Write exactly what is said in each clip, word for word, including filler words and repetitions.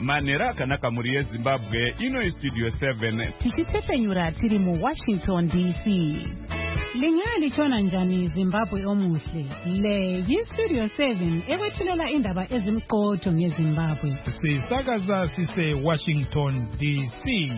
Manera kanaka muri yeZimbabwe ino Studio seven. Tichipepenyura tiri mu Washington D C. Lingani chona njani Zimbabwe omuhle. Le yi Studio seven ewethulela indaba ezimqotho ngeZimbabwe. Sisakaza sise Washington D C.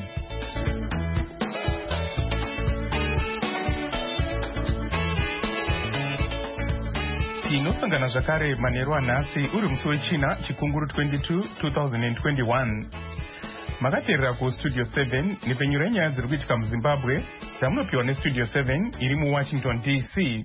Tinosangana zvakare manheru anhasi uri musi wechina chikunguru twenty-two twenty twenty-one. Makateerera ku Studio seven nepenyura yenyaya dziri kuitika muZimbabwe dzamunopiwa neStudio seven iri muWashington D C.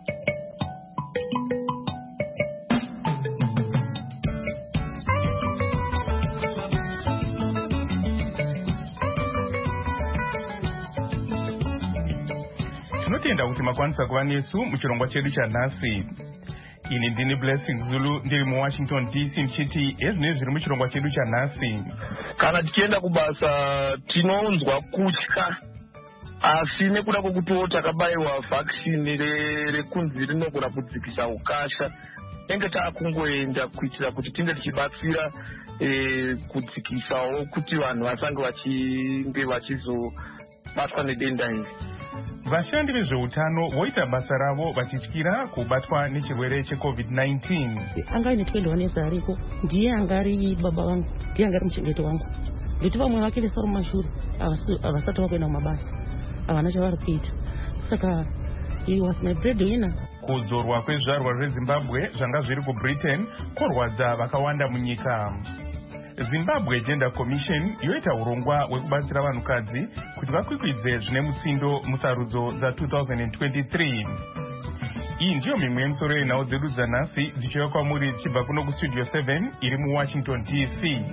Tinotenda kuti makwanisa kuva nesu muchirongwa chedu chanhasi. Ini ndini Blessing Zulu ndiri muWashington D C ndichiti ezvinezvi zviri muchirongwa chedu chanhasi. Kana tichienda kubasa tinonzwa kutya, asi nekuda kwokuti takabayiwa vaccine rekunzi rinogona kudzikisa ukasha, enge taakungoenda kuitira kuti tinge tichibatsira kudzikisawo kuti vanhu vasange vachinge vachizobatwa nedenda iri. Vashandi vezveutano voita basa ravo vachityira kubatwa nechirwere checovid nineteen. Anga ine twendaonesa ariko ndiye anga ari baba vangu, ndiye anga ari muchengeti wangu. Nditi vamwe vake vesaro mumashure havasati vakuenda kumabasa, havana chavari kuita. Saka he was my breadwinner. Kudzorwa kwezvarwa zveZimbabwe zvanga zviri kuBritain kworwadza vakawanda munyika. Zimbabwe Gender Commission yoita urongwa hwekubatsira vanhukadzi kuti vakwikwidze zvine mutsindo musarudzo dza twenty twenty-three. Iyi ndiyo mimwe yemisoro yenhau dzedu dzanhasi dzichiuya kwamuri dzichibva kuno kuStudio seven iri muWashington D C.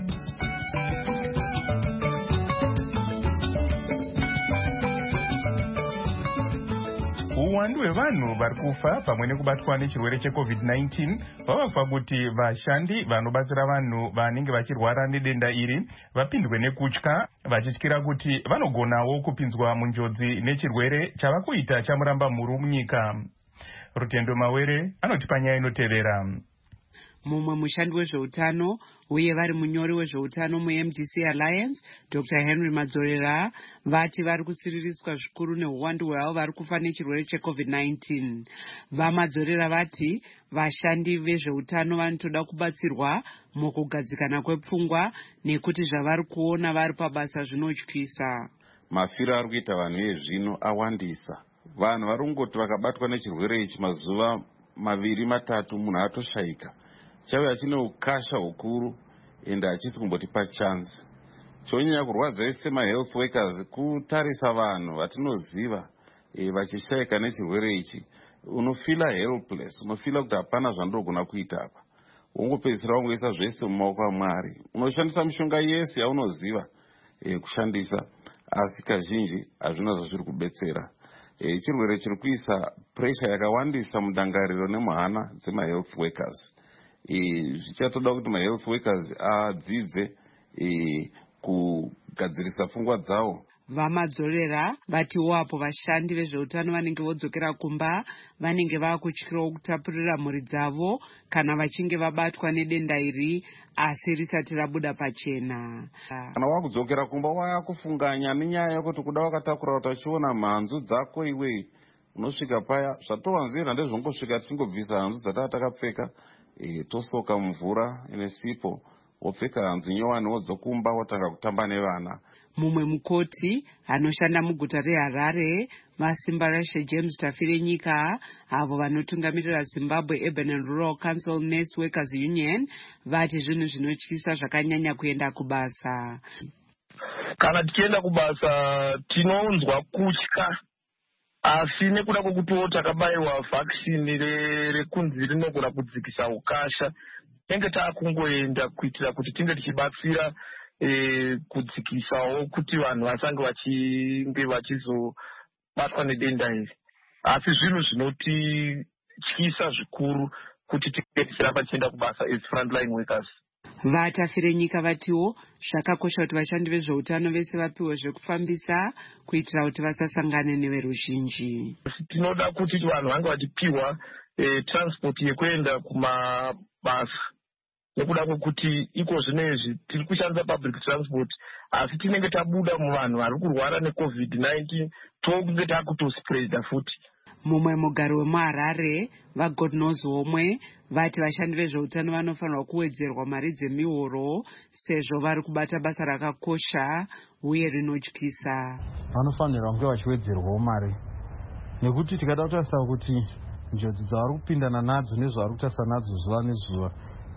Uwandu hwevanhu vari kufa pamwe nekubatwa nechirwere checovid nineteen vavafa kuti vashandi vanobatsira vanhu vanenge vachirwara nedenda iri vapindwe nekutya, vachityira kuti vanogonawo kupinzwa munjodzi nechirwere chava kuita chamuramba mhuru munyika. Rutendo Mawere anotipa nyaya inotevera. Mumwe mushandi wezveutano uye vari munyori wezveutano muM D C Alliance, Doctor Henry Madzorera, vati vari kusiririswa zvikuru neuwandu hwavo vari kufa nechirwere checovid nineteen. VaMadzorera vati vashandi vezveutano vanotoda kubatsirwa mukugadzikana kwepfungwa nekuti zvavari kuona vari pabasa zvinotyisa. Mafiro ari kuita vanhu vezvino awandisa. Vanhu vari kungoti vakabatwa nechirwere ichi mazuva maviri matatu munhu atoshaika. Chave chine ukasha hukuru ende hachisi kumbotipa chance. Chonyanya kurwadza ese mahealth workers kutarisa vanhu vatinoziva e, vachishaika nechirwere ichi. Unofila helpless, unofila kuti hapana zvandogona kuita apa. Ungopedzisira wangoisa zvese mumaoko aMwari. Unoshandisa mishonga yese yaunoziva e, kushandisa, asi kazhinji hazvina zvazviri kubetsera. E, chirwere chiri kuisa pressure yakawandisa mudangariro nemuhana dzemahealth workers. Zvichatoda kuti mahealth workers adzidze kugadzirisa pfungwa dzavo. VaMadzorera vatiwo apo vashandi vezveutano vanenge vodzokera kumba vanenge vakutyirawo kutapurira mhuri dzavo kana vachinge vabatwa nedenda iri asi risati rabuda pachena. Kana wakudzokera kumba wakufunganya nenyaya yekuti kuda wakatakura utachiona mhanzu dzako iwe unosvika paya zvatowanzira ndezvongosvika tichingobvisa hanzu dzatava takapfeka e, tosoka mvura inesipo wopfeka hanzu nyowani wodzokumba wotanga kutamba nevana. Mumwe mukoti anoshanda muguta reHarare, vaSimbarashe James Tafirenyika, avo vanotungamirira Zimbabwe Urban and Rural Council Nurse Workers Union, vati zvinhu zvinotyisa zvakanyanya kuenda kubasa. Kana tichienda kubasa tinonzwa kutya, asi nekuda kwokuti takabayiwa vaccine rekunzi rinogona kudzikisa ukasha, enge taakungoenda kuitira kuti tinge tichibatsira E, kudzikisawo kuti vanhu vasange vachinge vachizobatwa nedenda iri. Asi zvinhu zvinotityisa zvikuru kuti tinge tichiramba tichienda kubasa as frontline workers. VaTafirenyika vatiwo zvakakosha kuti vashandi vezveutano vese vapiwe zvekufambisa kuitira kuti vasasangane neveruzhinji. Tinoda kuti vanhu vange vachipiwa e, transport yekuenda kumabasa nekuda kwekuti iko zvinezvi tiri kushandisa public transport asi tinenge tabuda muvanhu vari kurwara necovid nineteen tokunge takutospreada futi. Mumwe mugari wemuHarare vaGodnos Homwe vati vashandi vezveutano vanofanirwa kuwedzerwa mari dzemihoro sezvo vari kubata basa rakakosha uye rinotyisa. Vanofanirwa kunge vachiwedzerwawo mari nekuti tikada kutarisa kuti njodzi dzavari kupindana nadzo nezvavari kutarisa nadzo zuva nezuva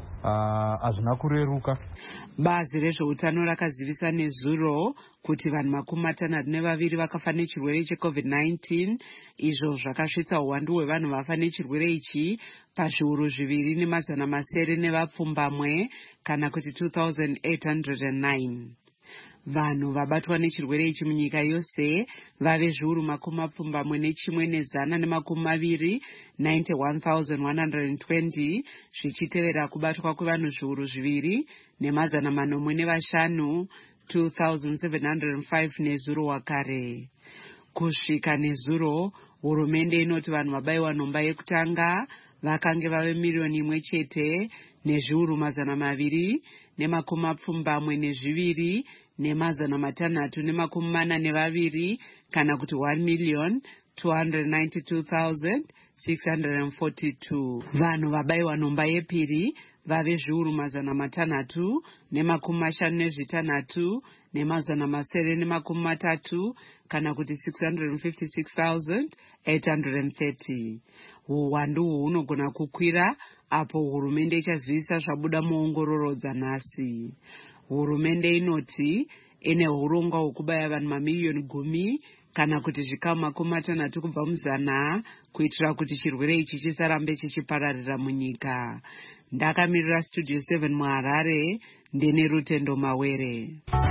hazvina kureruka. Bazi rezveutano rakazivisa nezuro kuti vanhu makumi matanhatu nevaviri vakafa nechirwere checovid nineteen, izvo zvakasvitsa uwandu hwevanhu vafa nechirwere ichi pazviuru zviviri nemazana masere nevapfumbamwe kana kuti two thousand eight hundred nine. Vanhu vabatwa nechirwere ichi munyika yose vave zviuru makumi mapfumbamwe nechimwe nezana nemakumi maviri ninety-one thousand one hundred twenty, zvichitevera kubatwa kwevanhu zviuru zviviri nemazana manomwe nevashanu two thousand seven hundred five nezuro wakare. Kusvika nezuro, hurumende inoti vanhu vabayiwa nhomba yekutanga vakange vave miriyoni imwe chete nezviuru mazana maviri nemakumi mapfumbamwe nezviviri nemazana matanhatu nemakumi mana nevaviri kana kuti one million two hundred ninety-two thousand six hundred forty-two. Vanhu vabayiwa nhomba yepiri vave zviuru mazana matanhatu nemakumi mashanu nezvitanhatu nemazana masere nemakumi matatu kana kuti six hundred fifty-six thousand eight hundred thirty. Uwandu uhu hunogona kukwira apo hurumende ichazivisa zvabuda muongororo dzanhasi. Hurumende inoti ine hurongwa hwekubaya vanhu mamiliyoni gumi kana kuti zvikamu makumi matanhatu kubva muzana kuitira kuti chirwere ichi chisarambe chichipararira munyika. Ndakamirira Studio seven muHarare, ndine Rutendo Mawere.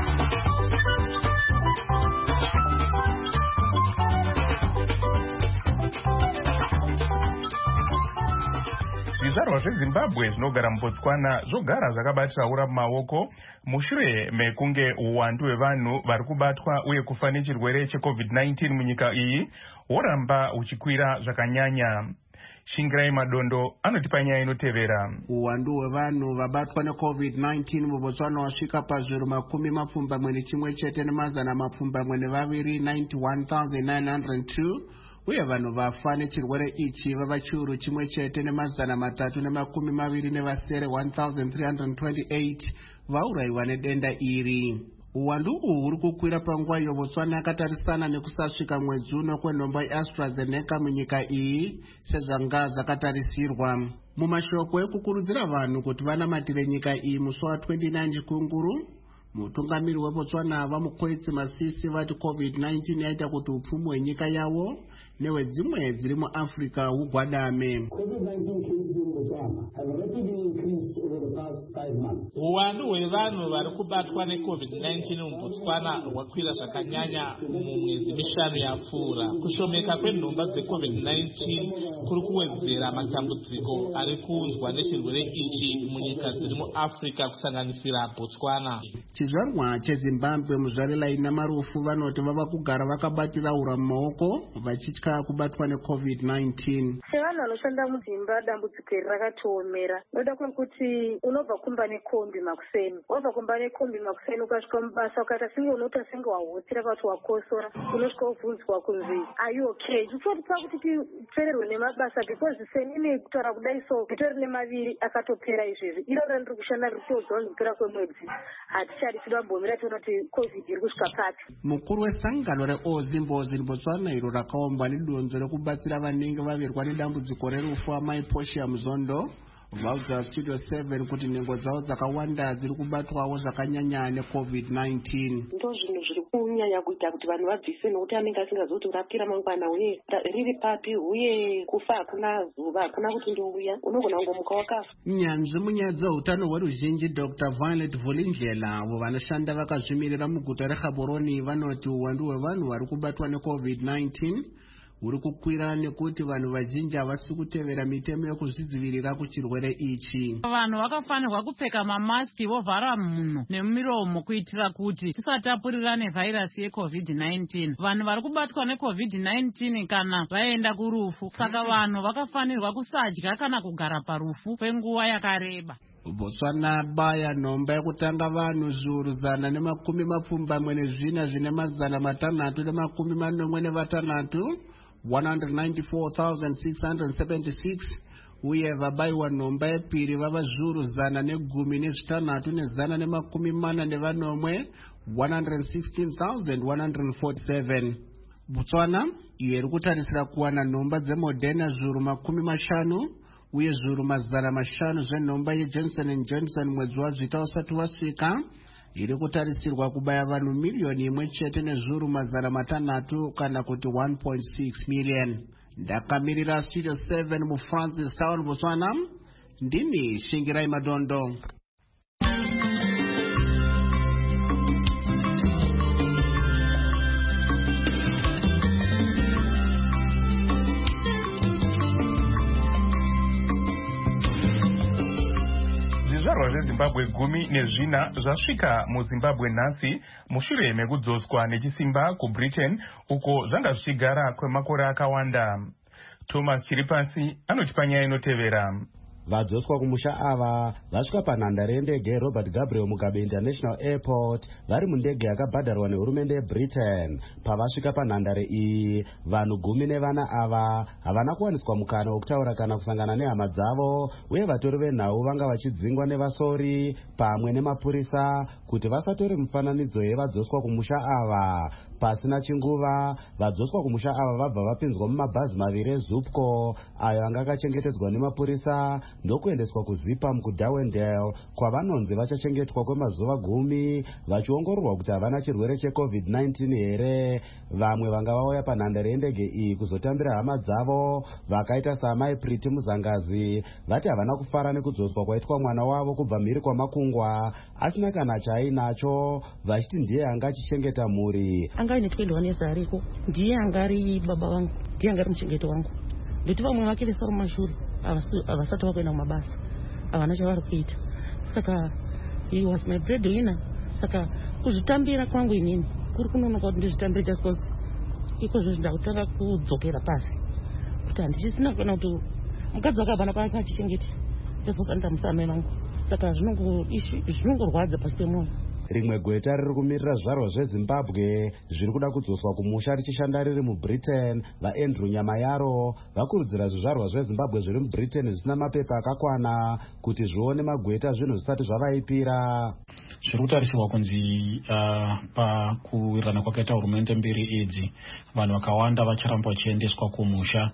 Zvizvarwa zveZimbabwe zvinogara muBotswana zvogara zvakabatira ura mumaoko mushure mekunge uwandu hwevanhu vari kubatwa uye kufa nechirwere checovid nineteen munyika iyi hworamba huchikwira zvakanyanya. Shingirai Madondo anotipa nyaya inotevera. Uwandu hwevanhu vabatwa necovid nineteen muBotswana wasvika pazviuru makumi mapfumbamwe nechimwe chete nemazana mapfumbamwe nevaviri ninety-one thousand nine hundred two. Uye vanhu vafa nechirwere ichi vava chiuru chimwe chete nemazana matatu nemakumi maviri nevasere one thousand three hundred twenty-eight vaurayiwa nedenda iri. Uwandu uhu huri kukwira panguva iyo Botswana yakatarisana nekusasvika mwedzi uno kwenhombo yeAstraZeneca munyika iyi sezvanga zvakatarisirwa. Mumashoko ekukurudzira vanhu kuti vanamatire nyika iyi musi wa twenty-nine Chikunguru, mutungamiri weBotswana Vamukwetsi Masisi vati covid nineteen yaita kuti upfumi hwenyika yavo nehwedzimwe dziri muAfrica hugwadame. Uwandu hwevanhu vari kubatwa necovid nineteen muBotswana hwakwira zvakanyanya mumwedzi mishanu yapfuura. Kushomeka kwenhomba dzecovid nineteen kuri kuwedzera matambudziko ari kuunzwa nechirwere ichi munyika dziri muAfrica kusanganisira Botswana. Chizvarwa cheZimbabwe muzvarela ina marufu vanoti vava kugara vakabatira ura mumaoko vachitya kubatwa necovid nineteen. Sevanhu vanoshanda mudzimba dambudziko iri rakatoomera. Noda kuti unobva kumba nekombi makuseni. Wabva kumba nekombi makuseni ukasvika mubasa ukaita senge unota senge wahotsira kuti wakosora, unosvika wobvunzwa kunzi are you okay? Zvitotipa kuti tipfererwe nemabasa because seni ine kutaura kudai so zvitori nemaviri akatopera izvezvi. Iro randiri kushanda ritodzwa nekupera kwemwedzi. Hatichari tidambomira tiona kuti covid iri kusvika pati. Mukuru wesangano reOzimbozi muBotswana iro rakaombwa nedonzo rekubatsira vanenge vavirwa nedambudziko rerufu amai Portia Muzondo vaudza Studio seven kuti nhengo dzavo dzakawanda dziri kubatwawo zvakanyanya necovid nineteen. Ndo zvinhu zviri kunyanya kuita kuti vanhu vabvise nokuti anenge asingazoti urapira mangwana uye riri papi uye kufa hakuna zuva hakuna kuti ndouya unogona kungomuka wakafa. Nyanzvi munyaya dzeutano hweruzhinji Doctor Violet Vulindlela avo vanoshanda vakazvimirira muguta reGaborone vanoti uwandu hwevanhu vari kubatwa necovid nineteen huri kukwira nekuti vanhu vazhinji havasi kutevera mitemo yekuzvidzivirira kuchirwere ichi. Vanhu vakafanirwa kupfeka mamaski vovhara mhuno nemiromo kuitira kuti tisatapurirane vhairasi yecovid nineteen. Vanhu vari kubatwa necovid nineteen kana vaenda kurufu, saka vanhu vakafanirwa kusadya kana kugara parufu kwenguva yakareba. Botswana baya nhomba yekutanga vanhu zviuru zana nemakumi mapfumbamwe nezvina zvine mazana matanhatu nemakumi manomwe nevatanhatu one hundred ninety-four thousand six hundred seventy-six uye vabayiwa nhomba yepiri vava zviuru zana negumi nezvitanhatu nezana nemakumi mana nevanomwe one hundred sixteen thousand one hundred forty-seven. Botswana iyo iri kutarisira kuwana nhomba dzeModerna zviuru makumi mashanu uye zviuru mazana mashanu zvenhomba yeJohnson and Johnson mwedzi wazvita usati wasvika. Iri kutarisirwa kubaya vanhu miliyoni imwe chete nezviuru mazana matanhatu kana kuti one point six million. Ndakamirira Studio seven muFrancis Town, Botswana. Ndini Shingirai Madondo. Zvizvarwa zveZimbabwe gumi nezvina zvasvika muZimbabwe nhasi mushure mekudzoswa nechisimba kuBritain uko zvanga zvichigara kwemakore akawanda. Thomas Chiripasi anotipa nyaya inotevera. Vadzoswa kumusha ava vasvika panhandare yendege Robert Gabriel Mugabe International Airport vari mundege yakabhadharwa nehurumende yeBritain. Pavasvika panhandare iyi, vanhu gumi nevana ava havana kuwaniswa mukana wokutaura kana kusangana nehama dzavo, uye vatori venhau vanga vachidzingwa nevasori pamwe nemapurisa kuti vasatore mifananidzo yevadzoswa kumusha ava. Pasina chinguva, vadzoswa kumusha ava vabva vapinzwa mumabhazi maviri eZupco ayo anga akachengetedzwa nemapurisa ndokuendeswa kuZipam kuDarwendale kwavanonzi vachachengetwa kwemazuva gumi vachiongororwa kuti havana chirwere checovid nineteen here. Vamwe vanga vauya panhandare yendege iyi kuzotambira hama dzavo vakaita saamai Priti Muzangazi vati havana kufara nekudzoswa kwaitwa mwana wavo kubva mhiri kwamakungwa asina kana chaainacho, vachiti ndiye anga achichengeta mhuri. Anga ine twelve years ariko, ndiye anga ari baba vangu, ndiye anga ari muchengeti wangu. Ndoti vamwe vakilesa kumashuri havasati vakuenda kumabasa, havana chavari kuita. Saka he was my breadwinner. Saka kuzvitambira kwangu inini kuri kunonoka kuti ndizvitambire just because ikozvo ndakutanga kudzokera pasi kuti handichisina kuona kuti mukadzi wakabva paanga achichengeti just because andamusa amai vangu. Saka zvinongorwadza pasi pemwoyo. Rimwe gweta riri kumirira zvizvarwa zveZimbabwe zviri kuda kudzoswa kumusha richishanda riri muBritain, vaAndrew Nyamayaro vakurudzira zvizvarwa zveZimbabwe zviri muBritain zvisina mapepa akakwana kuti zvione magweta zvinhu zvisati zvavaipira. Zviri kutarisirwa kunzi uh, pakuwirirana kwakaita hurumende mbiri idzi vanhu vakawanda vacharamba vachiendeswa kumusha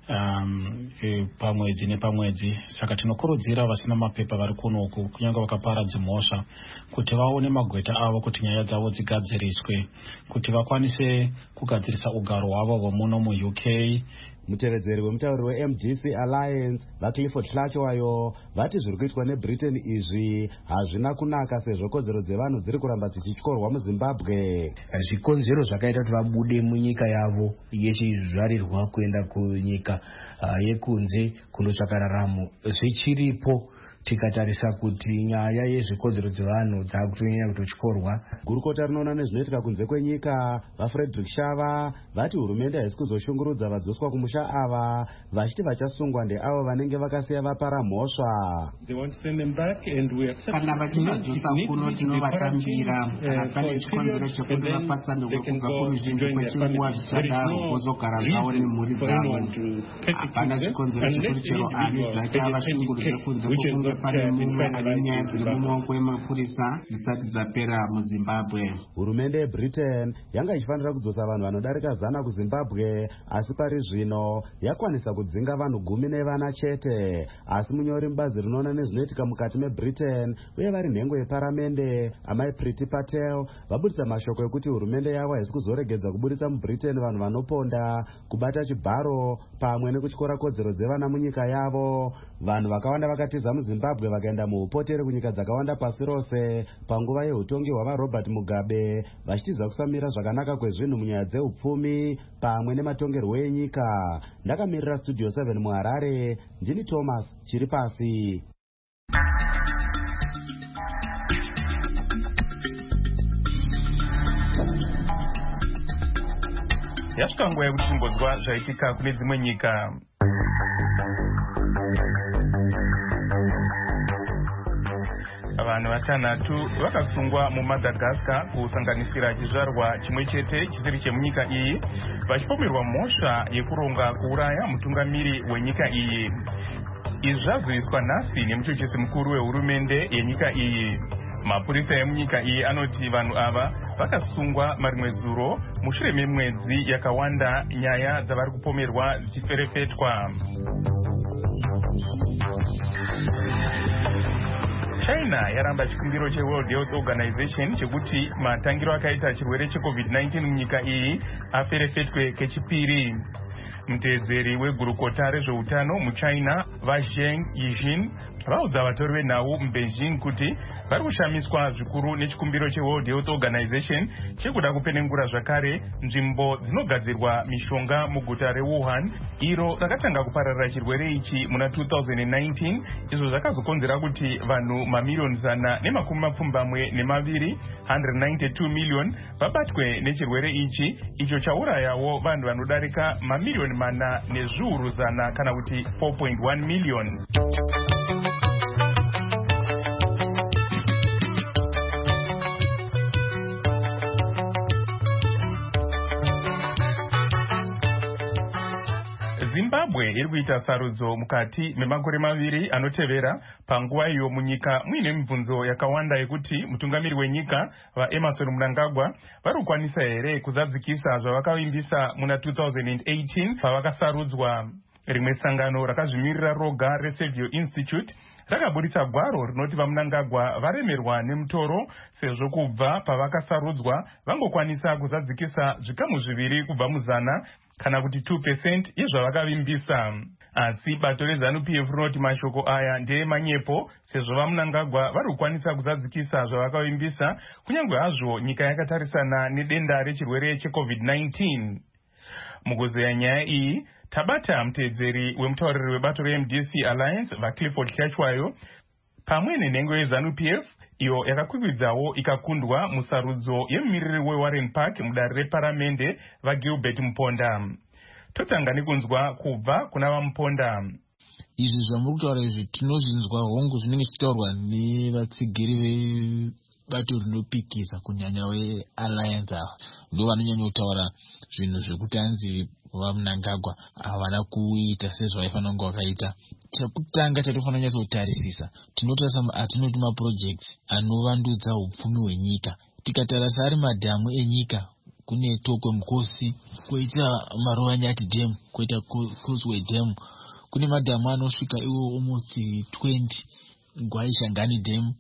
um, e, pamwedzi nepamwedzi. Saka tinokurudzira vasina mapepa vari kunoku kunyange vakapara dzimhosva kuti vaone magweta avo kuti nyaya dzavo dzigadziriswe kuti vakwanise kugadzirisa ugaro hwavo hwemuno muU K. Mutevedzeri wemutauri weM G C Alliance vaClifford Hlachowayo vati zviri kuitwa neBritain izvi hazvina kunaka sezvo kodzero dzevanhu dziri kuramba dzichityorwa muZimbabwe. Zvikonzero zvakaita kuti vabude munyika yavo yechizvarirwa kuenda kunyika uh, yekunze kundotsvaka raramo zvichiripo. Tikatarisa kuti nyaya yezvikodzero dzevanhu dzakutonyanya kutotyorwa. Gurukota rinoona nezvinoitika kunze kwenyika vaFrederick Shava vati hurumende haisi kuzoshungurudza vadzoswa kumusha ava vachiti vachasungwa ndeavo vanenge vakasiya vapara mhosva. Kana vachinodzosa kuno tinovatambira kana pane chikonzero chekuti vapatsanurwe kubva kuruzhinji kwechinguva zvichadaro vozogara zvavo nemhuri dzavo. Hapana chikonzero chekuti chero ani zvake avashungurudze kunze kwokunge pane mumwe ane nyaya dziri mumaoko emapurisa zvisati dzapera muZimbabwe. Hurumende yeBritain yanga ichifanira kudzosa vanhu vanodarika zana kuZimbabwe, asi pari zvino yakwanisa kudzinga vanhu gumi nevana chete. Asi munyori mubazi rinoona nezvinoitika mukati meBritain uye vari nhengo yeparamende amai Priti Patel vabudisa mashoko ekuti hurumende yavo haisi kuzoregedza kubudisa muBritain vanhu vanoponda, kubata chibharo pamwe nekutyora kodzero dzevana munyika yavo. Vanhu vakawanda vakatiza muZimbabwe vakaenda muupoteri kunyika dzakawanda pasi rose panguva yeutongi hwava Robert Mugabe vachitiza kusamira zvakanaka kwezvinhu munyaya dzeupfumi pamwe nematongerwo enyika. Ndakamirira Studio seven muHarare, ndini Thomas Chiripasi. Yasvika nguva yekuti timbonzwa zvaitika kune dzimwe nyika. vanhu vatanhatu vakasungwa muMadagascar kusanganisira chizvarwa chimwe chete chisiri chemunyika iyi vachipomerwa mhosva yekuronga kuuraya mutungamiri wenyika iyi. Izvi zvazoiswa nhasi nemuchochesi mukuru wehurumende yenyika iyi. Mapurisa emunyika iyi anoti vanhu ava vakasungwa marimwe zuro mushure memwedzi yakawanda nyaya dzavari kupomerwa dzichiferefetwa. China yaramba chikumbiro cheWorld Health Organization chekuti matangiro akaita chirwere cheCovid nineteen munyika iyi aferefetwe kechipiri. Mutedzeri wegurukota rezveutano muChina vaZheng Yijin vaudza vatori venhau muBeijing kuti vari kushamiswa zvikuru nechikumbiro cheWorld Health Organization chekuda kupenengura zvakare nzvimbo dzinogadzirwa mishonga muguta reWuhan iro rakatanga kupararira chirwere ichi muna two thousand nineteen, izvo zvakazokonzera kuti vanhu mamiliyoni zana nemakumi mapfumbamwe nemaviri one hundred ninety-two million vabatwe nechirwere ichi icho chaurayawo vanhu vanodarika mamiliyoni mana nezviuru zana kana kuti four point one million. Zimbabwe iri kuita sarudzo mukati memakore maviri anotevera panguva iyo munyika muine mibvunzo yakawanda yekuti mutungamiri wenyika vaEmmerson Mnangagwa vari kukwanisa here kuzadzikisa zvavakavimbisa muna two thousand eighteen pavakasarudzwa. Rimwe sangano rakazvimirira roga reSavio Institute rakaburitsa gwaro rinoti vaMnangagwa varemerwa nemutoro sezvo kubva pavakasarudzwa vangokwanisa kuzadzikisa zvikamu zviviri kubva muzana kana kuti two percent yezvavakavimbisa. Asi bato reZANU P F rinoti mashoko aya ndeemanyepo sezvo vaMnangagwa vari kukwanisa kuzadzikisa zvavakavimbisa kunyange hazvo nyika yakatarisana nedenda rechirwere cheCovid nineteen. Mukuzeya nyaya iyi tabata mutedzeri wemutauriri webato reM D C Alliance vaClifford Hlachwayo pamwe nenhengo yeZANU P F iyo yakakwikwidzawo ikakundwa musarudzo yemumiriri weWarren Park mudare reparamende vaGilbert Muponda. Totanga nekunzwa kubva kuna vaMuponda. Izvi zvamuri kutaura izvi tinozvinzwa hongu zvinenge zvichitaurwa nevatsigiri vebato rinopikisa kunyanya weAlliance ava ndo vanonyanya kutaura zvinhu zvekuti hanzi vaMnangagwa havana kuita sezvavaifanira kunge vakaita. Chekutanga chatinofanira kunyatsa kutarisisa tinotarisa atinoti maprojects anovandudza upfumi hwenyika. Tikatarisa ari madhamu enyika kune Tokwe Mukosi, koita Maruvanyati Dam, koita Causeway Dam, kune madhamu anosvika iwo almost twenty, Ngwaishangani Dam,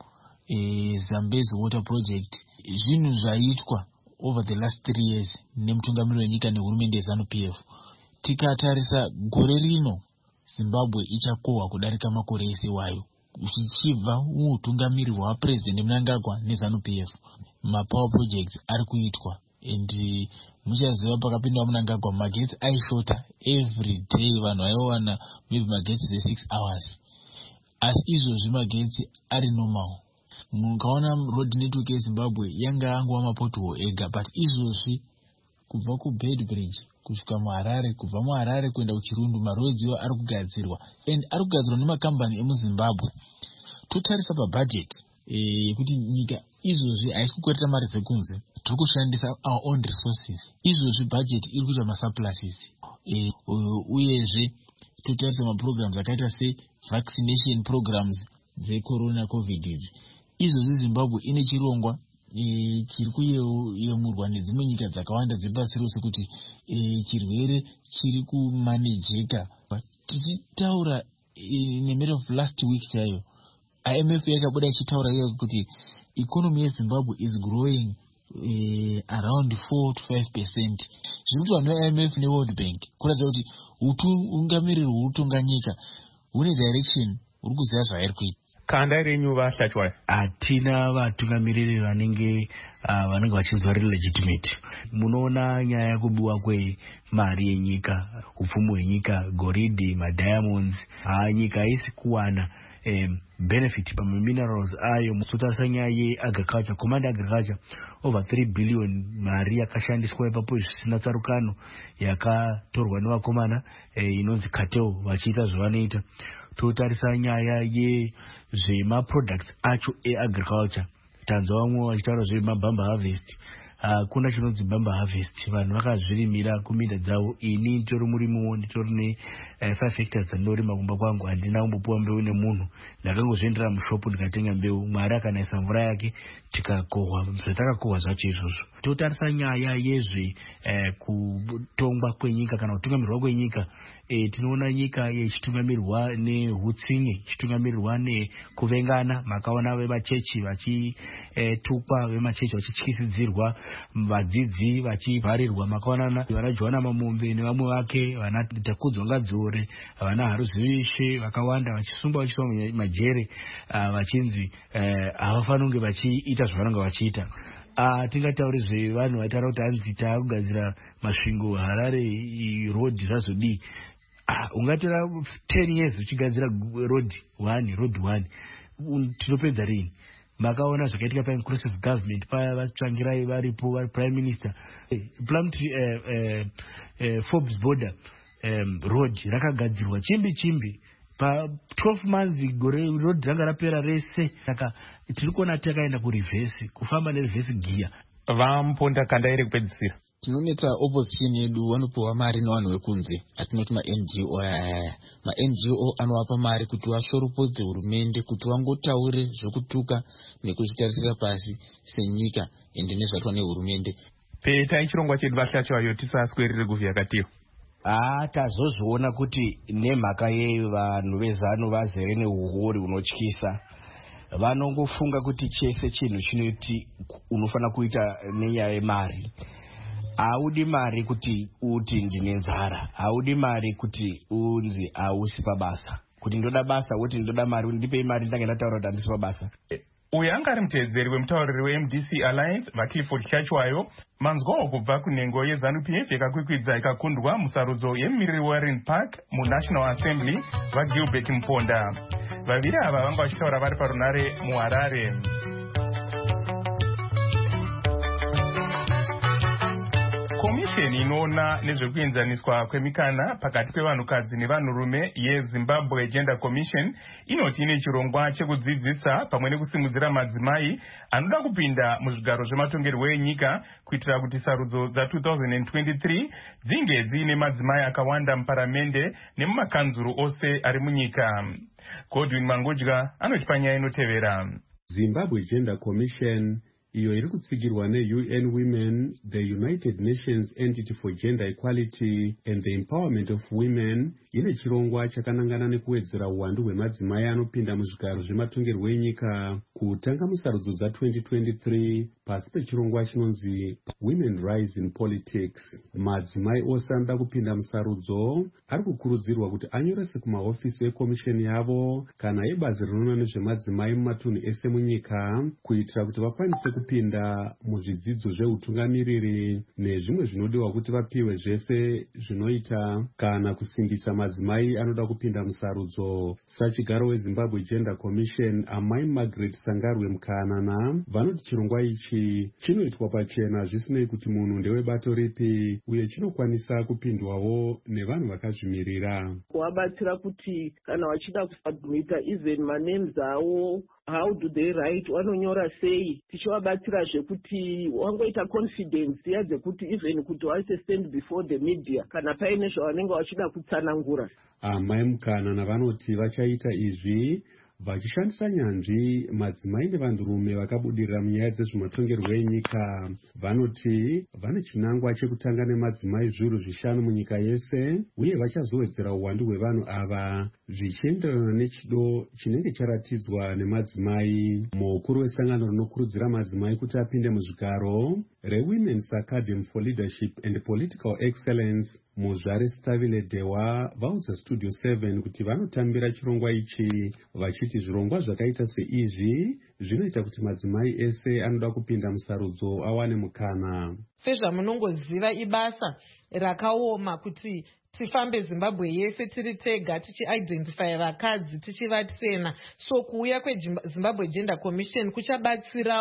e, Zambezi Water Project. Zvinhu zvaitwa over the last three years nemutungamiri wenyika nehurumende yeZANU P F. Tikatarisa gore rino Zimbabwe ichakohwa kudarika makore ese wayo zvichibva muutungamiri hwaPresident Mnangagwa neZANU P F. Mapower projects ari kuitwa and muchaziva pakapinda Mnangagwa magetsi aishota every day, vanhu vaiwana maybe magetsi ze six hours, asi izvozvi magetsi ari normal. Mukaona road network yeZimbabwe yanga angova mapothole ega, but izvozvi kubva kuBed Bridge kusvika muHarare, kubva muHarare kuenda kuChirundu maroads iwo ari kugadzirwa and ari kugadzirwa nemakambani emuZimbabwe. Totarisa pabudget yekuti nyika izvozvi haisi kukwereta mari dzekunze, tiri kushandisa our own resources. Izvozvi budget iri kuita masurpluses. E, uyezve totarisa maprograms akaita se vaccination programs dzecorona covid idzi. Izvozvi Zimbabwe ine chirongwa e, chiri kuyemurwa nedzimwe nyika dzakawanda dzepasi rose kuti e, chirwere chiri kumanejeka. Tichitaura in the middle of last week chaiyo I M F yakabuda ichitaura iyo kuti economy yeZimbabwe is growing uh, around four to five percent. Zvinoitwa I M F neWorld Bank kuratidza kuti utungamiriri hwekutonga nyika hune direction uri kuziva zvairi kuita. Kanda renyu vaHlachwayo? Hatina vatungamiriri vanenge uh, vanenge vachinzwa riri legitimate. Munoona nyaya yekubiwa kwemari yenyika, upfumi hwenyika, goridhe, madiamonds, ha nyika haisi kuwana Um, benefit pa minerals ayo. Musotarisa nyaya yeagriculture, command agriculture over three billion mari yakashandiswa ipapo zvisina tsarukano yakatorwa nevakomana e, inonzi cartel vachiita zvavanoita. totarisa nyaya yezvemaproducts acho eagriculture. Tanzwa vamwe vachitaura zvemabamba harvest. Kuna uh, chinonzi bamba harvest. Vanhu vakazvirimira kuminda dzavo. Ini nditori murimiwo, nditori ne uh, five hectares dzandorima kumba kwangu. Handina kumbopuwa mbeu nemunhu. Ndakangozviendera mushopu ndikatenga mbeu. Mwari akanaisa mvura yake tikakohwa zvatakakohwa zvacho izvozvo. Totarisa nyaya yezve uh, kutongwa kwenyika kana kutungamirirwa kwenyika. E, tinoona nyika ichitungamirirwa nehutsinye, ichitungamirirwa nekuvengana. Makaona vemachechi vachitukwa, e, vemachechi vachityisidzirwa, vadzidzi vachivharirwa. Makaona vana Joana Mamombe nevamwe vake, vana Takudzwa Ngadzore, vana Haruzivishe vakawanda vachisungwa vachiswa majere, uh, vachinzi havafaniri kunge vachiita zvavanenge vachiita. Uh, tingataure zvevanhu vaitaura kuti hanzi taakugadzira masvingo Harare road zvazodii. Uh, ungatora ten years uchigadzira road one, road one. Tinopedza rini? Makaona zvakaitika pa-inclusive government paya vatsvangirai varipo vari prime minister. Plumtree uh, uh, uh, Forbes border um, road rakagadzirwa chimbi chimbi. Pa twelve months gore road ranga rapera rese. Saka tiri kuona takaenda kureverse, kufamba nereverse gear. Vamponda kanda iri kupedzisira. Tinoneta opposition yedu vanopuwa mari nevanhu vekunze, atinoti ma-N G O aya. Ma-N G O anovapa mari kuti vashoropodze hurumende, kuti vangotaure zvokutuka nekuzvitarisira pasi senyika ende nezvatwa nehurumende. Peta ichirongwa chedu vashachiwayo tisaswerere kuvhiyakatiwa. Ah, tazozviona kuti nemhaka yeyo vanhu vezano vazere neuhori unotyisa. Vanongofunga kuti chese chinhu chinoti unofana kuita nenyaya yemari. Haudi mari kuti uti ndine nzara, haudi mari kuti unzi hausi pabasa. Kuti ndoda basa woti ndoda mari, ndipei mari ndange ndataura kuti handisi pabasa. Uyu anga ari mutevedzeri wemutauriri we-M D C Alliance vaClifford Chachiwayo. Manzwawo kubva kunhengo yeZANU P F yakakwikwidza ikakundwa musarudzo yemumiriri weWarren Park muNational Assembly vaGilbert Mponda. Vaviri ava vanga vachitaura vari parunare muHarare. Komisheni inoona nezvekuenzaniswa kwemikana pakati pevanhukadzi nevanhurume yeZimbabwe Gender Commission inoti ine chirongwa chekudzidzisa pamwe nekusimudzira madzimai anoda kupinda muzvigaro zvematongerwo enyika kuitira kuti sarudzo dza-twenty twenty-three dzinge dziine madzimai akawanda muparamende nemumakanzuru ose ari munyika. Godwin Mangodya anoti panyaya inotevera. Zimbabwe Gender Commission iyo iri kutsigirwa ne-U N Women, the United Nations Entity for Gender Equality and the Empowerment of Women, ine chirongwa chakanangana nekuwedzera uwandu hwemadzimai anopinda muzvigaro zvematongerwo enyika kutanga musarudzo dza-twenty twenty-three pasi pechirongwa chinonzi Women Rise in Politics. Madzimai ose anoda kupinda musarudzo ari kukurudzirwa kuti anyorese kumahofisi ekomisheni yavo kana ebazi rinoona nezvemadzimai mumatunhu ese munyika kuitira kuti vakwanise kupinda muzvidzidzo zveutungamiriri nezvimwe zvinodiwa kuti vapiwe zvese zvinoita kana kusimbisa madzimai anoda kupinda musarudzo. Sachigaro weZimbabwe Gender Commission Amai Margaret Sangarwe Mukanana vanoti chirongwa ichi chinoitwa pachena zvisinei kuti munhu ndewebato ripi uye chinokwanisa kupindwawo nevanhu vakazvimirira. Kuvabatsira kuti kana vachida kusubmita even manames avo, how do they write, vanonyora sei, tichivabatsira zvekuti wangoita confidence yadzekuti even kuti vaise stand before the media kana paine zvavanenge vachida kutsanangura. Amai Mukanana vanoti vachaita izvi vachishandisa nyanzvi madzimai nevanhurume vakabudirira munyaya dzezvematongerwo enyika. Vanoti vane chinangwa chekutanga nemadzimai zviuru zvishanu munyika yese uye vachazowedzera uwandu hwevanhu ava zvichienderana nechido chinenge charatidzwa nemadzimai. Mukuru wesangano rinokurudzira madzimai kuti apinde muzvigaro reWomen's Academy for Leadership and Political Excellence Muzvare Stavile Dewa vaudza Studio seven kuti vanotambira chirongwa ichi vachiti zvirongwa zvakaita seizvi zvinoita kuti madzimai ese anoda kupinda musarudzo awane mukana. Sezvamunongoziva ibasa rakaoma kuti tifambe Zimbabwe yese tiri tega tichi-identify vakadzi tichivatsena. So kuuya kweZimbabwe Gender Commission kuchabatsirawo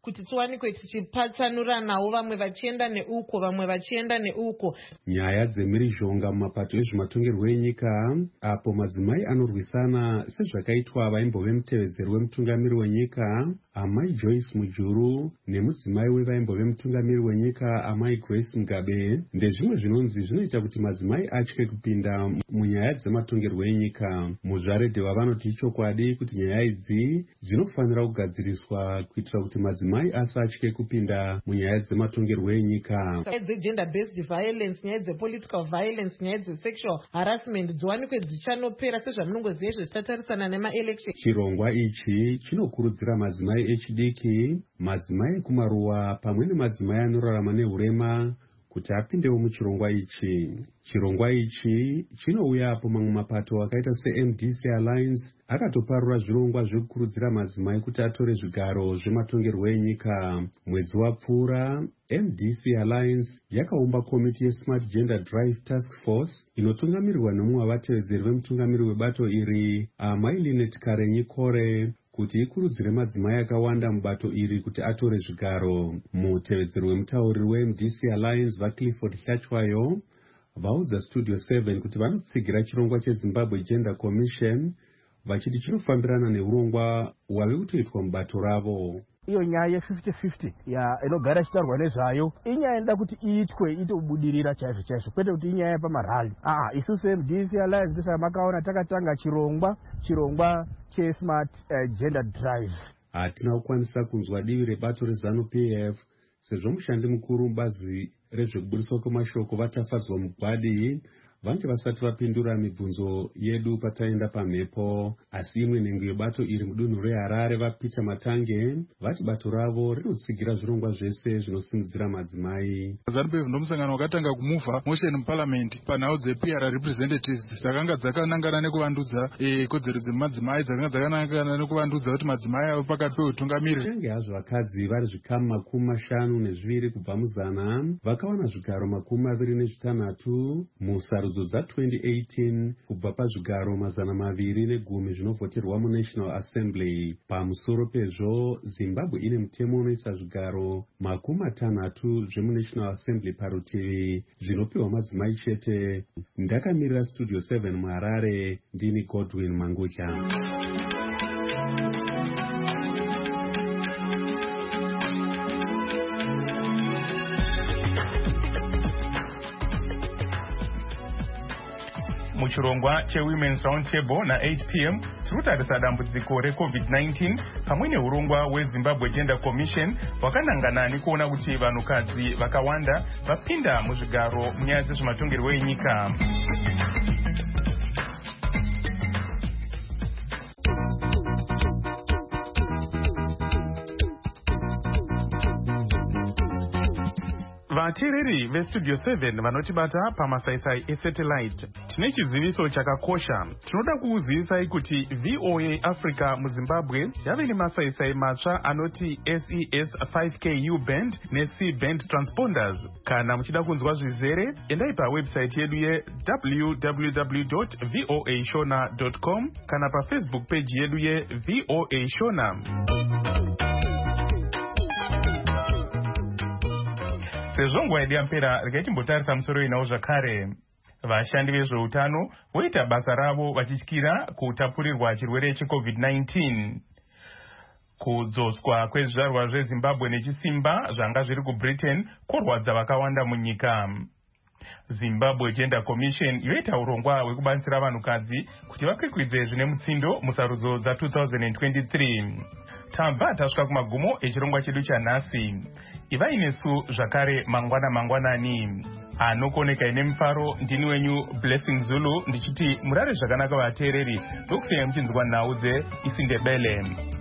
kuti tiwanikwe tichipatsanuranawo, vamwe vachienda neuko vamwe vachienda neuko. Nyaya dzemhirizhonga mumapato ezvematongerwo enyika, apo madzimai anorwisana sezvakaitwa vaimbove mutevezeri wemutungamiri wenyika amai Joyce Mujuru nemudzimai wevaimbove mutungamiri wenyika amai Grace Mugabe, ndezvimwe zvinonzi zvinoita kuti madzimai atye kupinda munyaya dzematongerwo enyika. Muzvaredhewa vanoti ichokwadi kuti nyaya idzi dzinofanira kugadziriswa kuitira kuti madzimai asatye kupinda munyaya dzematongerwo enyika. Nyaya dzegender based violence, nyaya dzepolitical violence, nyaya dzesexual harassment dziwanikwe dzichanopera sezvamunongoziva izvo zvichatarisana nemaelection. Chirongwa ichi chinokurudzira madzimai echidiki, madzimai ekumaruwa pamwe nemadzimai anorarama nehurema kuti apindewo muchirongwa ichi. Chirongwa ichi chinouya apo mamwe mapato akaita se-M D C Alliance akatoparura zvirongwa zvekukurudzira madzimai kuti atore zvigaro zvematongerwo enyika. Mwedzi wapfuura, M D C Alliance yakaumba komiti yeSmart Gender Drive Task Force inotungamirirwa nomumwe wavatevedzeri vemutungamiri webato iri amai Linet Karenyi Kore kuti ikurudzire madzimai akawanda mubato iri kuti atore zvigaro. Mutevedzeri wemutauriri we-M D C Alliance vaClifford Hlachwayo vaudza Studio seven kuti vanotsigira chirongwa cheZimbabwe Gender Commission vachiti chinofambirana neurongwa hwave kutoitwa mubato ravo. Iyo nyaya ye-fifty fifty ya inogara ichitaurwa nezvayo inyaya inoda kuti iitwe itobudirira chaizvo chaizvo, kwete kuti inyaya yepamarali. Ah, isusu M D C Alliance ndisaka makaona takatanga chirongwa chirongwa cheSmart uh, Gender Drive. Hatina kukwanisa kunzwa divi rebato reZANU-P F sezvo mushandi mukuru mubazi rezvekubudiswa kwemashoko vatafadzwa mugwadi vange vasati vapindura mibvunzo yedu pataenda pamhepo. Asi imwe nhengo yebato iri mudunhu reHarare vaPeter Matange vati bato ravo rinotsigira zvirongwa zvese zvinosimudzira madzimai. ZANU-P F ndomusangano wakatanga kumuvha motion muparliament panhau dze-P R representatives dzakanga dzakanangana nekuvandudza kodzero dzemadzimai, dzakanga dzakanangana nekuvandudza kuti madzimai avo pakati peutungamiri. Kunyange hazvo vakadzi vari zvikamu makumi mashanu nezviviri kubva muzana vakawana zvigaro makumi maviri nezvitanhatu musarudzo dza twenty eighteen kubva pazvigaro mazana maviri negumi zvinovhoterwa muNational Assembly. Pamusoro pezvo, Zimbabwe ine mutemo unoisa zvigaro makumi matanhatu zvemuNational Assembly parutivi zvinopiwa madzimai chete. Ndakamirira Studio seven muHarare, ndini Godwin Mangutya. Muchirongwa cheWomen's Roundtable na eight p m tikutarisa dambudziko reCovid nineteen pamwe neurongwa weZimbabwe Gender Commission wakanangana nekuona kuti vanhukadzi vakawanda vapinda muzvigaro munyaya dzezvematongerwo enyika. Vateereri veStudio seven vanotibata pamasaisai esatellite, tine chiziviso chakakosha. Tinoda kukuzivisai kuti V O A Africa muZimbabwe yave nemasaisai matsva anoti S E S five K U band neC band transponders. Kana muchida kunzwa zvizere, endai pawebsite yedu ye w w w dot voa shona dot com kana paFacebook page yedu ye V O A Shona. Sezvo nguva yedu yapera, regai timbotarisa musoro inawo zvakare. Vashandi vezveutano voita basa ravo vachityira kutapurirwa chirwere cheCovid nineteen. Kudzoswa kwezvizvarwa zveZimbabwe nechisimba zvanga zviri kuBritain kworwadza vakawanda munyika. Zimbabwe Gender Commission yoita urongwa hwekubatsira vanhukadzi kuti vakwikwidze zvine mutsindo musarudzo dza two thousand twenty-three. Tabva tasvika kumagumo echirongwa chedu chanhasi. Ivai nesu zvakare mangwana mangwanani. Anokoneka ine mufaro, ndini wenyu Blessing Zulu ndichiti murare zvakanaka vateereri, ndokusiyai muchinzwa nhau dzeIsindebele.